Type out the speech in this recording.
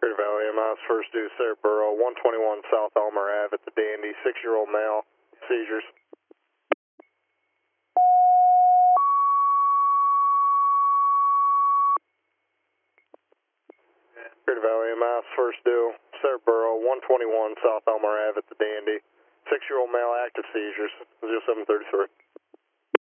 Crater Valley, MS, first due, Sarah 121 South Elmer Ave at the Dandy, 6-year-old male, seizures. Crater Valley, MS, first due, Sarah 121 South Elmer Ave at the Dandy, 6-year-old male, active seizures, 0733.